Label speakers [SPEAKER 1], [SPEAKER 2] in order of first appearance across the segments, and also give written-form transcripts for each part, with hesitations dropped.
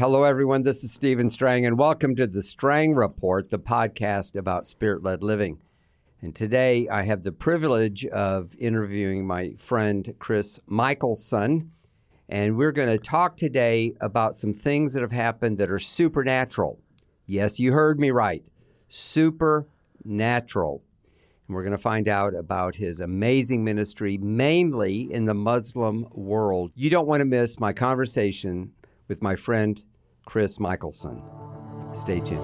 [SPEAKER 1] Hello, everyone. This is Stephen Strang, and welcome to the Strang Report, the podcast about spirit-led living. And today, I have the privilege of interviewing my friend, Chris Michelson, and we're going to talk today about some things that have happened that are supernatural. Yes, you heard me right. Supernatural. And we're going to find out about his amazing ministry, mainly in the Muslim world. You don't want to miss my conversation with my friend, Chris Michelson. Stay tuned.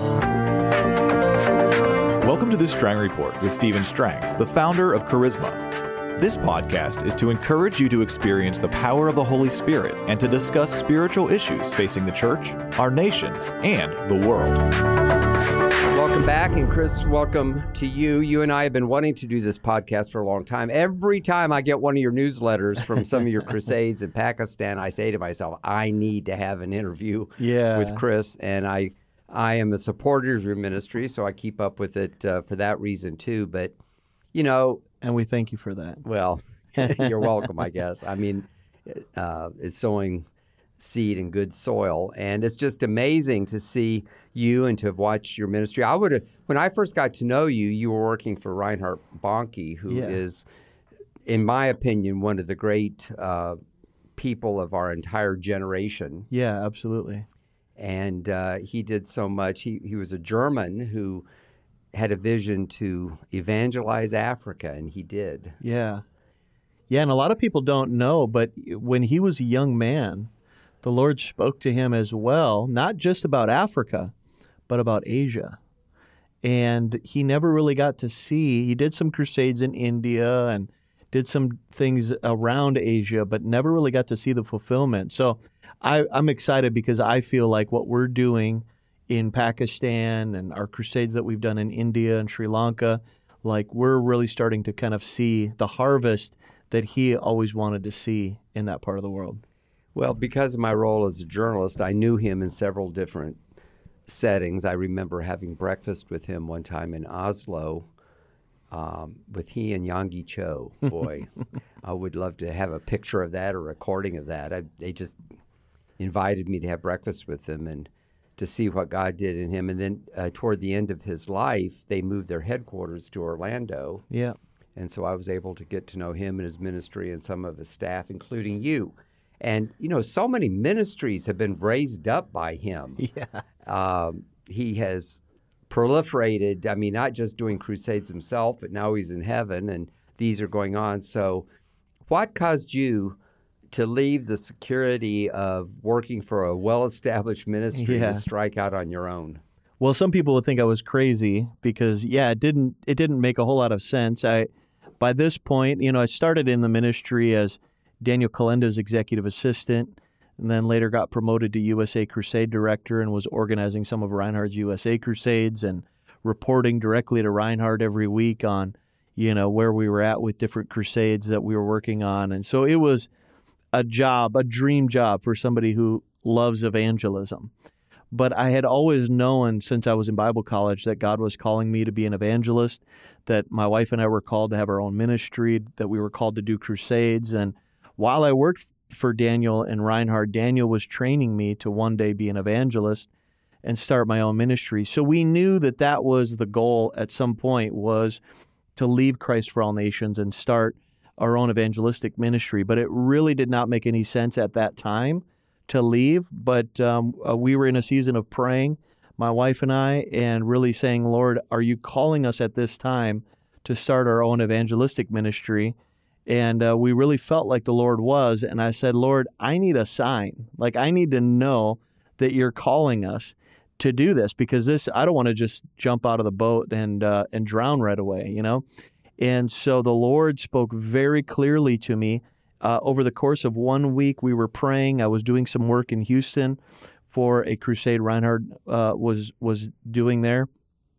[SPEAKER 2] Welcome to the Strang Report with Stephen Strang, the founder of Charisma. This podcast is to encourage you to experience the power of the Holy Spirit and to discuss spiritual issues facing the church, our nation, and the world.
[SPEAKER 1] Welcome back, and Chris, welcome to you. You and I have been wanting to do this podcast for a long time. Every time I get one of your newsletters from some of your crusades in Pakistan, I say to myself, I need to have an interview with Chris, and I am a supporter of your ministry, so I keep up with it for that reason too. But, you know...
[SPEAKER 3] And we thank you for that.
[SPEAKER 1] Well, you're welcome, I guess. I mean, it's sowing seed in good soil, and it's just amazing to see you and to have watched your ministry. When I first got to know you, you were working for Reinhard Bonnke, who is, in my opinion, one of the great people of our entire generation.
[SPEAKER 3] Yeah, absolutely.
[SPEAKER 1] And he did so much. He was a German who had a vision to evangelize Africa, and he did.
[SPEAKER 3] Yeah. Yeah, and a lot of people don't know, but when he was a young man, the Lord spoke to him as well, not just about Africa, but about Asia. And he never really got to see, he did some crusades in India and did some things around Asia, but never really got to see the fulfillment. So I'm excited because I feel like what we're doing in Pakistan and our crusades that we've done in India and Sri Lanka, like we're really starting to kind of see the harvest that he always wanted to see in that part of the world.
[SPEAKER 1] Well, because of my role as a journalist, I knew him in several different settings. I remember having breakfast with him one time in Oslo with he and Yonggi Cho. Boy, I would love to have a picture of that or recording of that. They just invited me to have breakfast with them and to see what God did in him. And then toward the end of his life, they moved their headquarters to Orlando.
[SPEAKER 3] Yeah.
[SPEAKER 1] And so I was able to get to know him and his ministry and some of his staff, including you. And, you know, so many ministries have been raised up by him.
[SPEAKER 3] Yeah.
[SPEAKER 1] He has proliferated, I mean, not just doing crusades himself, but now he's in heaven, and these are going on. So what caused you to leave the security of working for a well-established ministry to strike out on your own?
[SPEAKER 3] Well, some people would think I was crazy because, it didn't make a whole lot of sense. By this point, you know, I started in the ministry as Daniel Kalenda's executive assistant, and then later got promoted to USA Crusade Director and was organizing some of Reinhard's USA Crusades and reporting directly to Reinhard every week on, you know, where we were at with different crusades that we were working on. And so it was a dream job for somebody who loves evangelism. But I had always known since I was in Bible college that God was calling me to be an evangelist, that my wife and I were called to have our own ministry, that we were called to do crusades. And while I worked for Daniel and Reinhard, Daniel was training me to one day be an evangelist and start my own ministry. So we knew that that was the goal at some point, was to leave Christ for All Nations and start our own evangelistic ministry. But it really did not make any sense at that time to leave. But we were in a season of praying, my wife and I, and really saying, Lord, are you calling us at this time to start our own evangelistic ministry? And we really felt like the Lord was. And I said, Lord, I need a sign. Like, I need to know that you're calling us to do this, because I don't want to just jump out of the boat and drown right away, you know? And so the Lord spoke very clearly to me. Over the course of 1 week, we were praying. I was doing some work in Houston for a crusade Reinhard was doing there.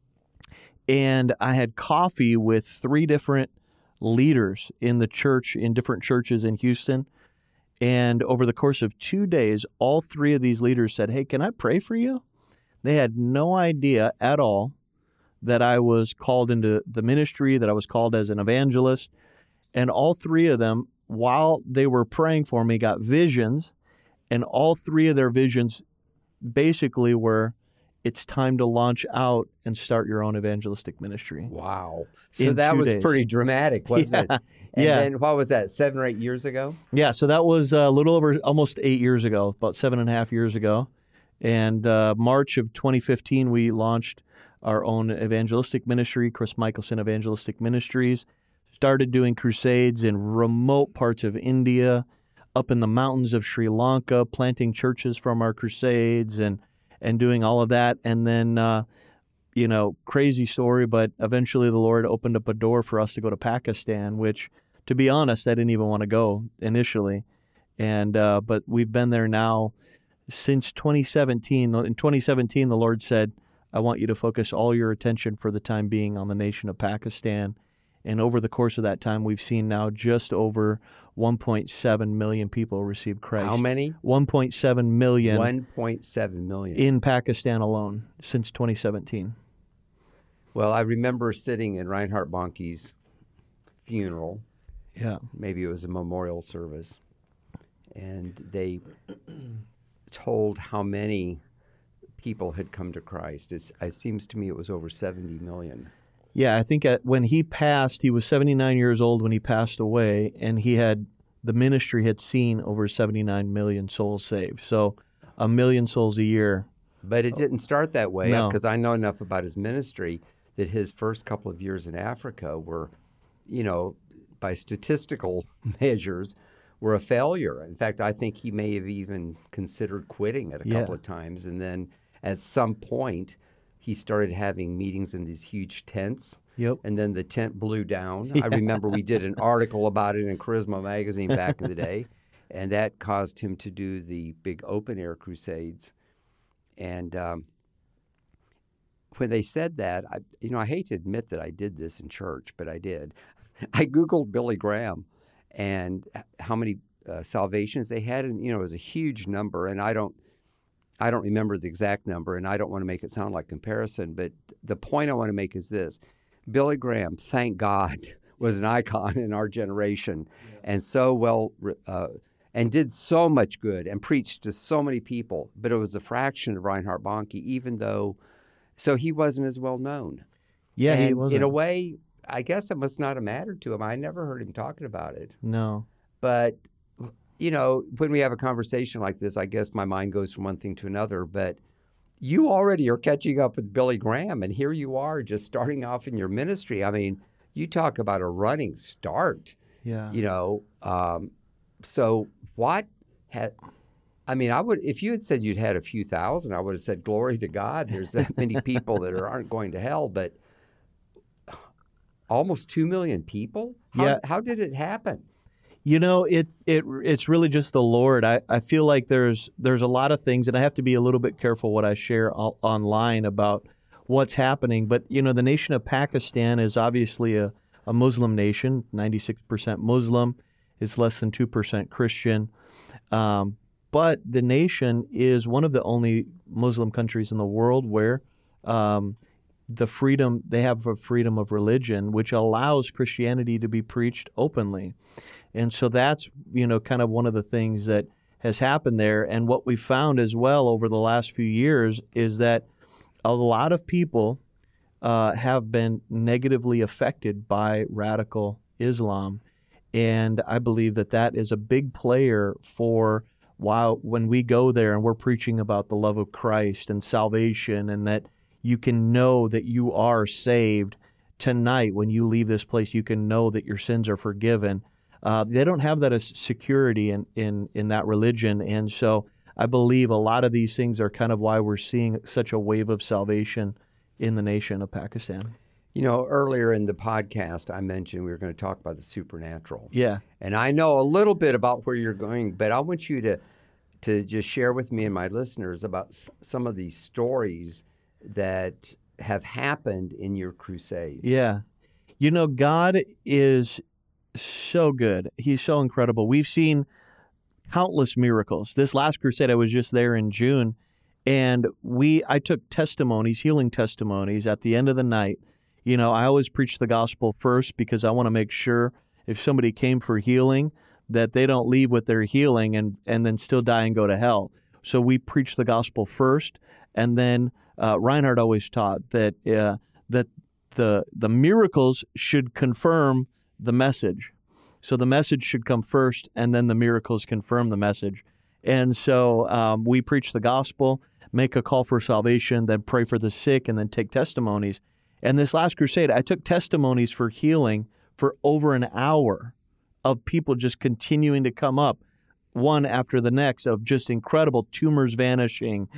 [SPEAKER 3] And I had coffee with 3 different leaders in the church, in different churches in Houston. And over the course of 2 days, all 3 of these leaders said, hey, can I pray for you? They had no idea at all that I was called into the ministry, that I was called as an evangelist. And all 3 of them, while they were praying for me, got visions, and all 3 of their visions basically were, it's time to launch out and start your own evangelistic ministry.
[SPEAKER 1] Wow. So
[SPEAKER 3] In
[SPEAKER 1] that
[SPEAKER 3] 2
[SPEAKER 1] was
[SPEAKER 3] days.
[SPEAKER 1] pretty dramatic, wasn't it? And
[SPEAKER 3] Yeah.
[SPEAKER 1] then what was that, 7 or 8 years ago?
[SPEAKER 3] Yeah, so that was a little over almost 8 years ago, about 7.5 years ago. And March of 2015, we launched our own evangelistic ministry, Chris Michelson Evangelistic Ministries. Started doing crusades in remote parts of India, up in the mountains of Sri Lanka, planting churches from our crusades and doing all of that. And then, crazy story, but eventually the Lord opened up a door for us to go to Pakistan, which, to be honest, I didn't even want to go initially. And but we've been there now since 2017. In 2017, the Lord said, I want you to focus all your attention for the time being on the nation of Pakistan. And over the course of that time, we've seen now just over 1.7 million people receive Christ.
[SPEAKER 1] How many?
[SPEAKER 3] 1.7 million
[SPEAKER 1] 1.7 million.
[SPEAKER 3] in Pakistan alone since 2017.
[SPEAKER 1] Well, I remember sitting in Reinhard Bonnke's funeral.
[SPEAKER 3] Yeah.
[SPEAKER 1] Maybe it was a memorial service. And they told how many people had come to Christ. It seems to me it was over 70 million.
[SPEAKER 3] Yeah, I think when he passed, he was 79 years old when he passed away, and the ministry had seen over 79 million souls saved. So 1 million souls a year.
[SPEAKER 1] But it didn't start that way,
[SPEAKER 3] No.
[SPEAKER 1] because I know enough about his ministry that his first couple of years in Africa were, by statistical measures, were a failure. In fact, I think he may have even considered quitting at a couple of times. And then at some point, he started having meetings in these huge tents.
[SPEAKER 3] Yep.
[SPEAKER 1] And then the tent blew down. I remember we did an article about it in Charisma magazine back in the day. And that caused him to do the big open-air crusades. And when they said that, I hate to admit that I did this in church, but I did. I Googled Billy Graham and how many salvations they had, and it was a huge number. And I don't remember the exact number, and I don't want to make it sound like comparison. But the point I want to make is this: Billy Graham, thank God, was an icon in our generation, and so well. And did so much good and preached to so many people, but it was a fraction of Reinhard Bonnke, even though, so he wasn't as well known.
[SPEAKER 3] Yeah,
[SPEAKER 1] and
[SPEAKER 3] he wasn't.
[SPEAKER 1] in a way, I guess it must not have mattered to him. I never heard him talking about it.
[SPEAKER 3] No.
[SPEAKER 1] But, when we have a conversation like this, I guess my mind goes from one thing to another. But you already are catching up with Billy Graham, and here you are just starting off in your ministry. I mean, you talk about a running start.
[SPEAKER 3] Yeah.
[SPEAKER 1] So what had, I would, if you had said you'd had a few thousand, I would have said, glory to God, there's that many people that aren't going to hell, but almost 2 million people? How did it happen?
[SPEAKER 3] It's really just the Lord. I feel like there's a lot of things, and I have to be a little bit careful what I share online about what's happening. But, the nation of Pakistan is obviously a Muslim nation, 96% Muslim. It's less than 2% Christian. But the nation is one of the only Muslim countries in the world where they have a freedom of religion, which allows Christianity to be preached openly. And so that's, kind of one of the things that has happened there. And what we found as well over the last few years is that a lot of people have been negatively affected by radical Islam. And I believe that is a big player for when we go there and we're preaching about the love of Christ and salvation, and that you can know that you are saved tonight. When you leave this place, you can know that your sins are forgiven. They don't have that as security in that religion. And so I believe a lot of these things are kind of why we're seeing such a wave of salvation in the nation of Pakistan.
[SPEAKER 1] Earlier in the podcast, I mentioned we were going to talk about the supernatural.
[SPEAKER 3] Yeah.
[SPEAKER 1] And I know a little bit about where you're going, but I want you to just share with me and my listeners about some of these stories that have happened in your crusades.
[SPEAKER 3] Yeah. God is so good. He's so incredible. We've seen countless miracles. This last crusade, I was just there in June, and I took testimonies, healing testimonies at the end of the night. I always preach the gospel first because I want to make sure if somebody came for healing that they don't leave with their healing and then still die and go to hell. So we preach the gospel first, and then Reinhard always taught that that the miracles should confirm the message. So the message should come first, and then the miracles confirm the message. And so we preach the gospel, make a call for salvation, then pray for the sick, and then take testimonies. And this last crusade, I took testimonies for healing for over an hour of people just continuing to come up, one after the next, of just incredible tumors vanishing,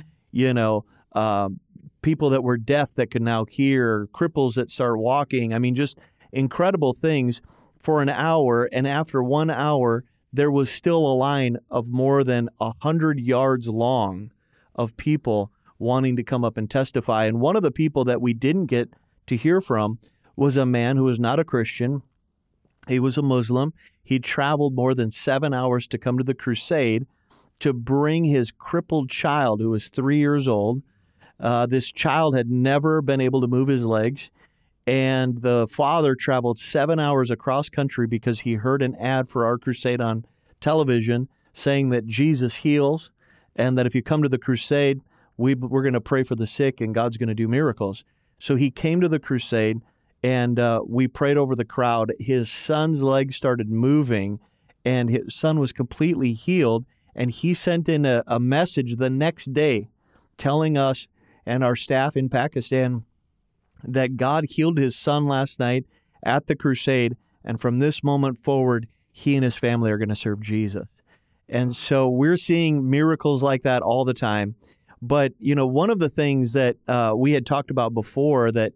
[SPEAKER 3] people that were deaf that could now hear, cripples that start walking. I mean, just incredible things for an hour. And after 1 hour, there was still a line of more than 100 yards long of people wanting to come up and testify. And one of the people that we didn't get to hear from was a man who was not a Christian. He was a Muslim. He traveled more than 7 hours to come to the crusade to bring his crippled child, who was 3 years old. This child had never been able to move his legs, and the father traveled 7 hours across country because he heard an ad for our crusade on television saying that Jesus heals, and that if you come to the crusade, we're going to pray for the sick and God's going to do miracles. So he came to the crusade, and we prayed over the crowd. His son's legs started moving, and his son was completely healed. And he sent in a message the next day telling us and our staff in Pakistan that God healed his son last night at the crusade, and from this moment forward, he and his family are going to serve Jesus. And so we're seeing miracles like that all the time. But, one of the things that we had talked about before that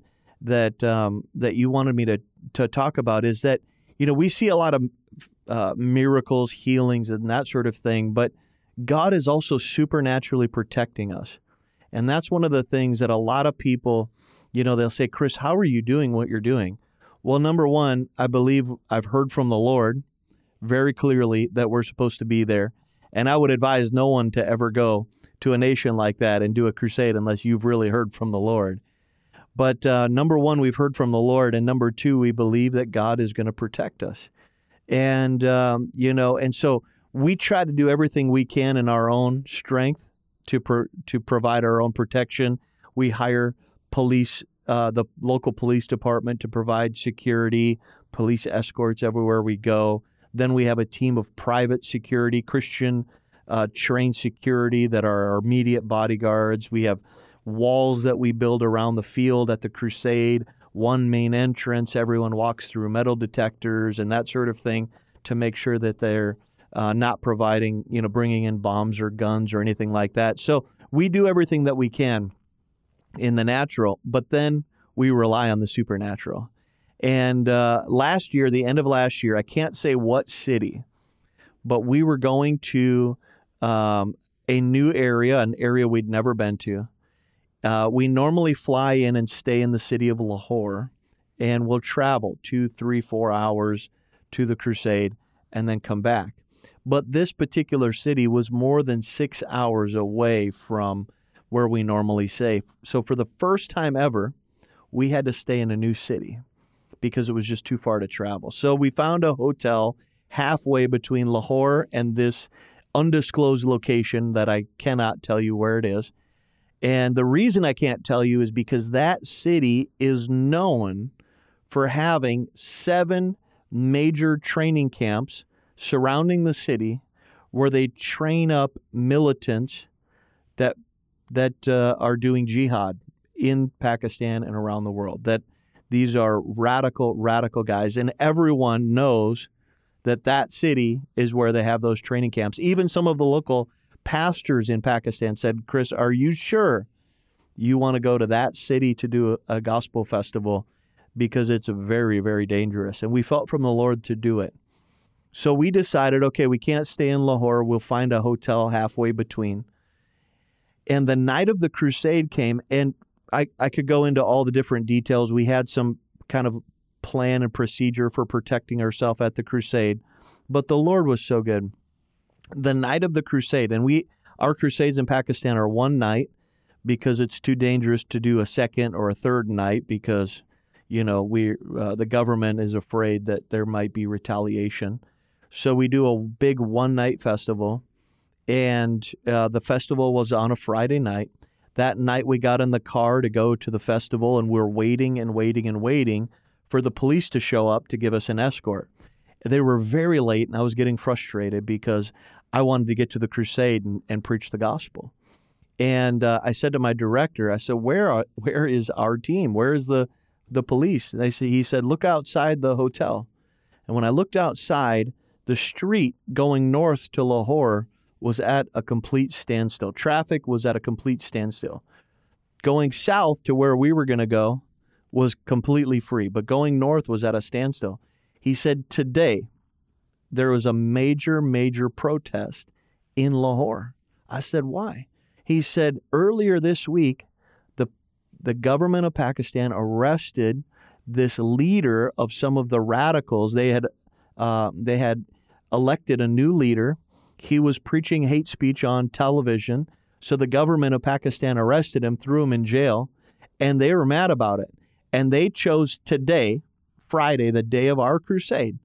[SPEAKER 3] you wanted me to talk about is that, we see a lot of miracles, healings, and that sort of thing, but God is also supernaturally protecting us. And that's one of the things that a lot of people, they'll say, Chris, how are you doing what you're doing? Well, number one, I believe I've heard from the Lord very clearly that we're supposed to be there. And I would advise no one to ever go to a nation like that and do a crusade unless you've really heard from the Lord. But number one, we've heard from the Lord. And number two, we believe that God is going to protect us. And, and so we try to do everything we can in our own strength to provide our own protection. We hire police, the local police department, to provide security, police escorts everywhere we go. Then we have a team of private security, Christian trained security that are our immediate bodyguards. We have walls that we build around the field at the crusade, one main entrance. Everyone walks through metal detectors and that sort of thing to make sure that they're not providing, bringing in bombs or guns or anything like that. So we do everything that we can in the natural, but then we rely on the supernatural. And last year, the end of last year, I can't say what city, but we were going to a new area, an area we'd never been to. We normally fly in and stay in the city of Lahore, and we'll travel 2, 3, 4 hours to the crusade and then come back. But this particular city was more than 6 hours away from where we normally stay. So for the first time ever, we had to stay in a new city because it was just too far to travel. So we found a hotel halfway between Lahore and this undisclosed location that I cannot tell you where it is. And the reason I can't tell you is because that city is known for having 7 major training camps surrounding the city where they train up militants that are doing jihad in Pakistan and around the world. That these are radical guys, and everyone knows that city is where they have those training camps. Even some of the local pastors in Pakistan said, Chris, are you sure you want to go to that city to do a gospel festival? Because it's very, very dangerous. And we felt from the Lord to do it. So we decided, okay, we can't stay in Lahore. We'll find a hotel halfway between. And the night of the crusade came, and I could go into all the different details. We had some kind of plan and procedure for protecting ourselves at the crusade, but the Lord was so good. The night of the crusade, and our crusades in Pakistan are one night because it's too dangerous to do a second or a third night because, the government is afraid that there might be retaliation. So we do a big one-night festival, And the festival was on a Friday night. That night we got in the car to go to the festival, and we're waiting and waiting and waiting for the police to show up to give us an escort. They were very late, and I was getting frustrated because I wanted to get to the crusade and preach the gospel. And I said to my director, I said, where is our team? Where is the police? And he said, look outside the hotel. And when I looked outside, the street going north to Lahore was at a complete standstill. Traffic was at a complete standstill. Going south to where we were going to go was completely free, but going north was at a standstill. He said, today, there was a major, major protest in Lahore. I said, why? He said, earlier this week, the government of Pakistan arrested this leader of some of the radicals. They had elected a new leader. He was preaching hate speech on television. So the government of Pakistan arrested him, threw him in jail, and they were mad about it. And they chose today, Friday, the day of our crusade,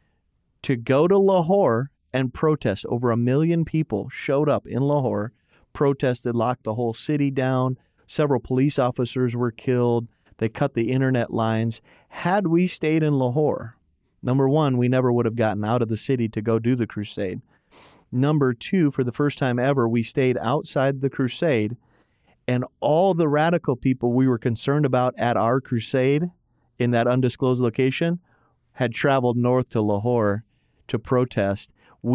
[SPEAKER 3] to go to Lahore and protest. Over 1 million people showed up in Lahore, protested, locked the whole city down. Several police officers were killed. They cut the internet lines. Had we stayed in Lahore, number one, we never would have gotten out of the city to go do the crusade. Number two, for the first time ever, we stayed outside the crusade, and all the radical people we were concerned about at our crusade in that undisclosed location had traveled north to Lahore to protest.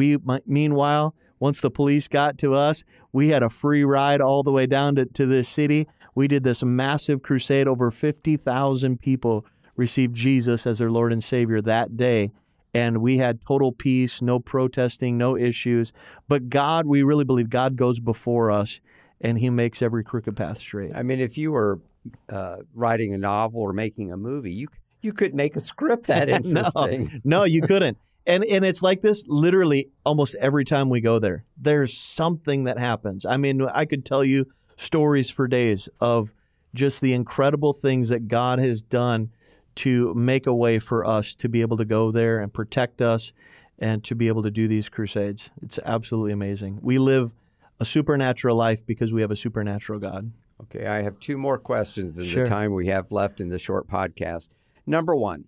[SPEAKER 3] Meanwhile, once the police got to us, we had a free ride all the way down to this city. We did this massive crusade. Over 50,000 people received Jesus as their Lord and Savior that day. And we had total peace, no protesting, no issues. But God, we really believe God goes before us, and he makes every crooked path straight.
[SPEAKER 1] I mean, if you were writing a novel or making a movie, you could make a script that interesting.
[SPEAKER 3] No, you couldn't. And it's like this literally almost every time we go there. There's something that happens. I mean, I could tell you stories for days of just the incredible things that God has done to make a way for us to be able to go there and protect us and to be able to do these crusades. It's absolutely amazing. We live a supernatural life because we have a supernatural God.
[SPEAKER 1] Okay, I have 2 more questions in
[SPEAKER 3] Sure.
[SPEAKER 1] the time we have left in the short podcast. Number 1,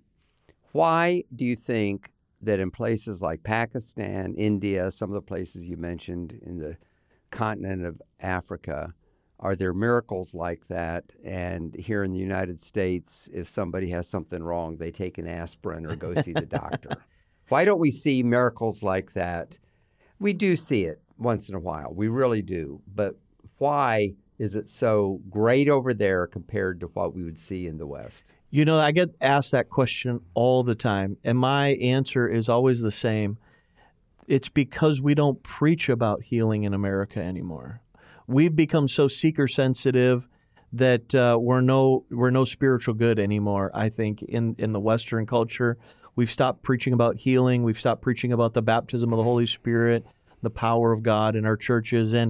[SPEAKER 1] why do you think that in places like Pakistan, India, some of the places you mentioned in the continent of Africa, are there miracles like that? And here in the United States, if somebody has something wrong, they take an aspirin or go see the doctor. Why don't we see miracles like that? We do see it once in a while. We really do. But why is it so great over there compared to what we would see in the West?
[SPEAKER 3] You know, I get asked that question all the time, and my answer is always the same. It's because we don't preach about healing in America anymore. We've become so seeker sensitive that we're no spiritual good anymore. I think in the Western culture, we've stopped preaching about healing. We've stopped preaching about the baptism of the Holy Spirit, the power of God in our churches. And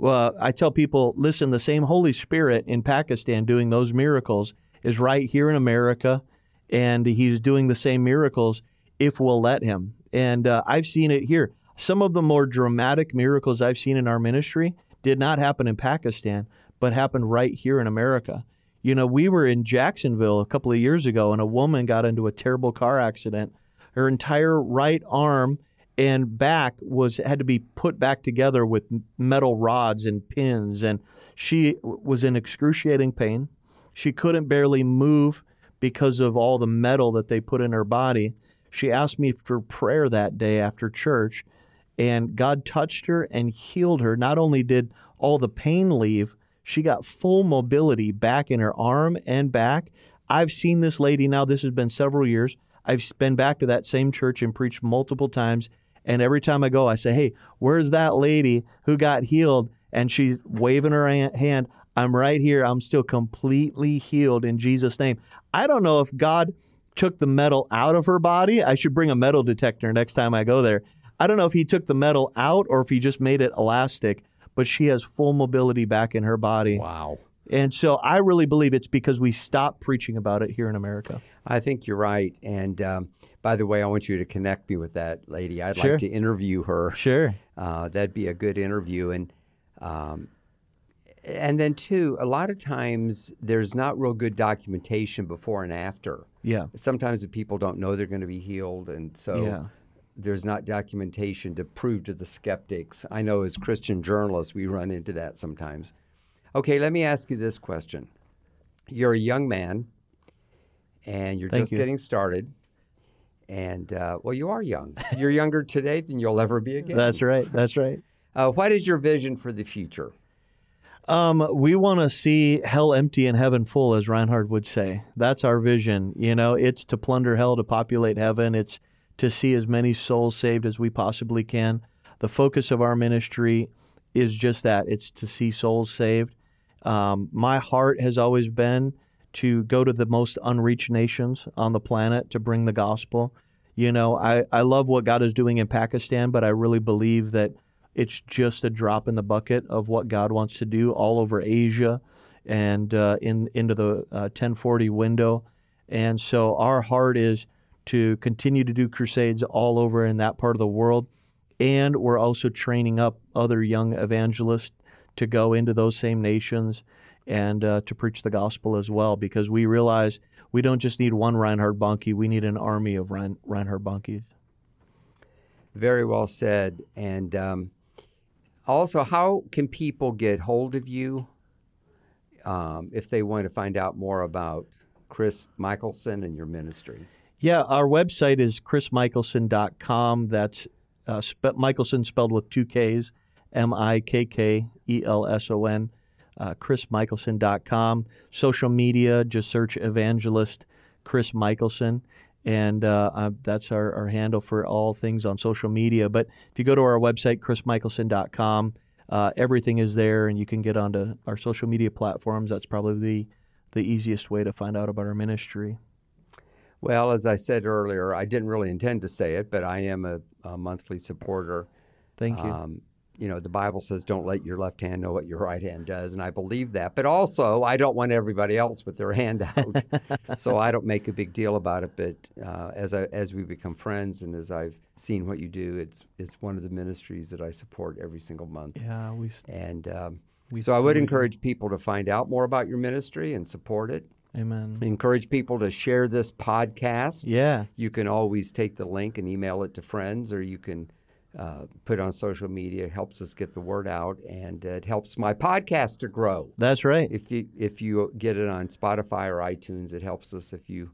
[SPEAKER 3] I tell people, listen, the same Holy Spirit in Pakistan doing those miracles is right here in America, and he's doing the same miracles if we'll let him. And I've seen it here. Some of the more dramatic miracles I've seen in our ministry did not happen in Pakistan, but happened right here in America. You know, we were in Jacksonville a couple of years ago, and a woman got into a terrible car accident. Her entire right arm and back had to be put back together with metal rods and pins, and she was in excruciating pain. She couldn't barely move because of all the metal that they put in her body. She asked me for prayer that day after church, and God touched her and healed her. Not only did all the pain leave, she got full mobility back in her arm and back. I've seen this lady now. This has been several years. I've been back to that same church and preached multiple times. And every time I go, I say, hey, where's that lady who got healed? And she's waving her hand. I'm right here. I'm still completely healed in Jesus' name. I don't know if God took the metal out of her body. I should bring a metal detector next time I go there. I don't know if he took the metal out or if he just made it elastic, but she has full mobility back in her body.
[SPEAKER 1] Wow.
[SPEAKER 3] And so I really believe it's because we stopped preaching about it here in America.
[SPEAKER 1] I think you're right. And by the way, I want you to connect me with that lady. I'd
[SPEAKER 3] Sure.
[SPEAKER 1] like to interview her.
[SPEAKER 3] Sure.
[SPEAKER 1] That'd be a good interview. And then, too, a lot of times there's not real good documentation before and after.
[SPEAKER 3] Yeah.
[SPEAKER 1] Sometimes the people don't know they're going to be healed, and so
[SPEAKER 3] Yeah.
[SPEAKER 1] there's not documentation to prove to the skeptics. I know as Christian journalists, we run into that sometimes. Okay, let me ask you this question. You're a young man, and you're
[SPEAKER 3] Thank
[SPEAKER 1] just
[SPEAKER 3] you.
[SPEAKER 1] getting started. And, well, you are young. You're younger today than you'll ever be again.
[SPEAKER 3] That's right. That's right.
[SPEAKER 1] What is your vision for the future?
[SPEAKER 3] We want to see hell empty and heaven full, as Reinhard would say. That's our vision. You know, it's to plunder hell to populate heaven. It's to see as many souls saved as we possibly can. The focus of our ministry is just that. It's to see souls saved. My heart has always been to go to the most unreached nations on the planet to bring the gospel. You know, I love what God is doing in Pakistan, but I really believe that it's just a drop in the bucket of what God wants to do all over Asia and into the 1040 window. And so our heart is to continue to do crusades all over in that part of the world. And we're also training up other young evangelists to go into those same nations and to preach the gospel as well, because we realize we don't just need one Reinhard Bonnke, we need an army of Reinhard Bonnkes.
[SPEAKER 1] Very well said. And also, how can people get hold of you if they want to find out more about Chris Michelson and your ministry?
[SPEAKER 3] Yeah, our website is chrismichelson.com. That's Michelson spelled with two Ks, Mikkelson, chrismichelson.com. Social media, just search Evangelist Chris Michelson, and that's our handle for all things on social media. But if you go to our website, chrismichelson.com, everything is there, and you can get onto our social media platforms. That's probably the easiest way to find out about our ministry.
[SPEAKER 1] Well, as I said earlier, I didn't really intend to say it, but I am a monthly supporter.
[SPEAKER 3] Thank you.
[SPEAKER 1] You know, the Bible says, don't let your left hand know what your right hand does, and I believe that. But also, I don't want everybody else with their hand out, so I don't make a big deal about it. But as we become friends and as I've seen what you do, it's one of the ministries that I support every single month.
[SPEAKER 3] Yeah,
[SPEAKER 1] So I would encourage people to find out more about your ministry and support it.
[SPEAKER 3] Amen.
[SPEAKER 1] Encourage people to share this podcast.
[SPEAKER 3] Yeah.
[SPEAKER 1] You can always take the link and email it to friends, or you can put it on social media. It helps us get the word out, and it helps my podcast to grow.
[SPEAKER 3] That's right.
[SPEAKER 1] If you get it on Spotify or iTunes, it helps us if you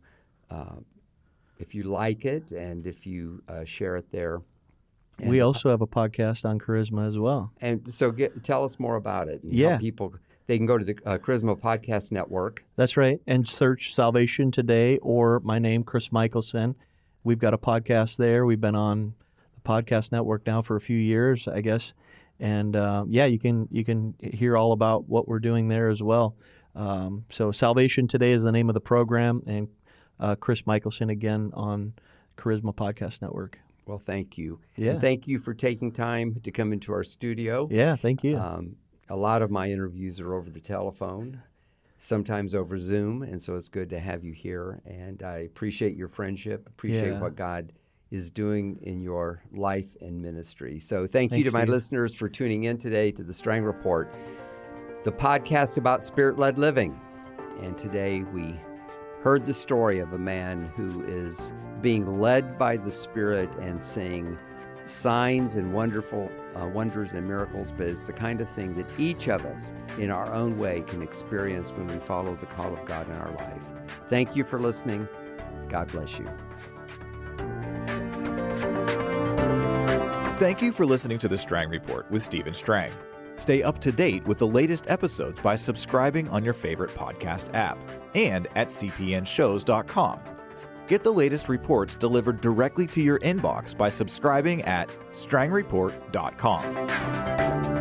[SPEAKER 1] like it and if you share it there. And
[SPEAKER 3] we also have a podcast on Charisma as well.
[SPEAKER 1] And so tell us more about it. And
[SPEAKER 3] Yeah.
[SPEAKER 1] how people, they can go to the Charisma Podcast Network.
[SPEAKER 3] That's right. And search Salvation Today or my name, Chris Michelson. We've got a podcast there. We've been on the podcast network now for a few years, I guess. And you can hear all about what we're doing there as well. So Salvation Today is the name of the program, and Chris Michelson again on Charisma Podcast Network.
[SPEAKER 1] Well, thank you.
[SPEAKER 3] Yeah.
[SPEAKER 1] And thank you for taking time to come into our studio.
[SPEAKER 3] Yeah, thank you.
[SPEAKER 1] A lot of my interviews are over the telephone, sometimes over Zoom, and so it's good to have you here. And I appreciate your friendship, appreciate
[SPEAKER 3] Yeah.
[SPEAKER 1] what God is doing in your life and ministry. So thank you
[SPEAKER 3] Thanks,
[SPEAKER 1] to my
[SPEAKER 3] Steve.
[SPEAKER 1] listeners for tuning in today to the Strang Report, the podcast about spirit-led living. And today we heard the story of a man who is being led by the Spirit and seeing signs and wonderful wonders and miracles, but it's the kind of thing that each of us in our own way can experience when we follow the call of God in our life. Thank you for listening. God bless you.
[SPEAKER 2] Thank you for listening to the Strang Report with Stephen Strang. Stay up to date with the latest episodes by subscribing on your favorite podcast app and at cpnshows.com. Get the latest reports delivered directly to your inbox by subscribing at strangreport.com.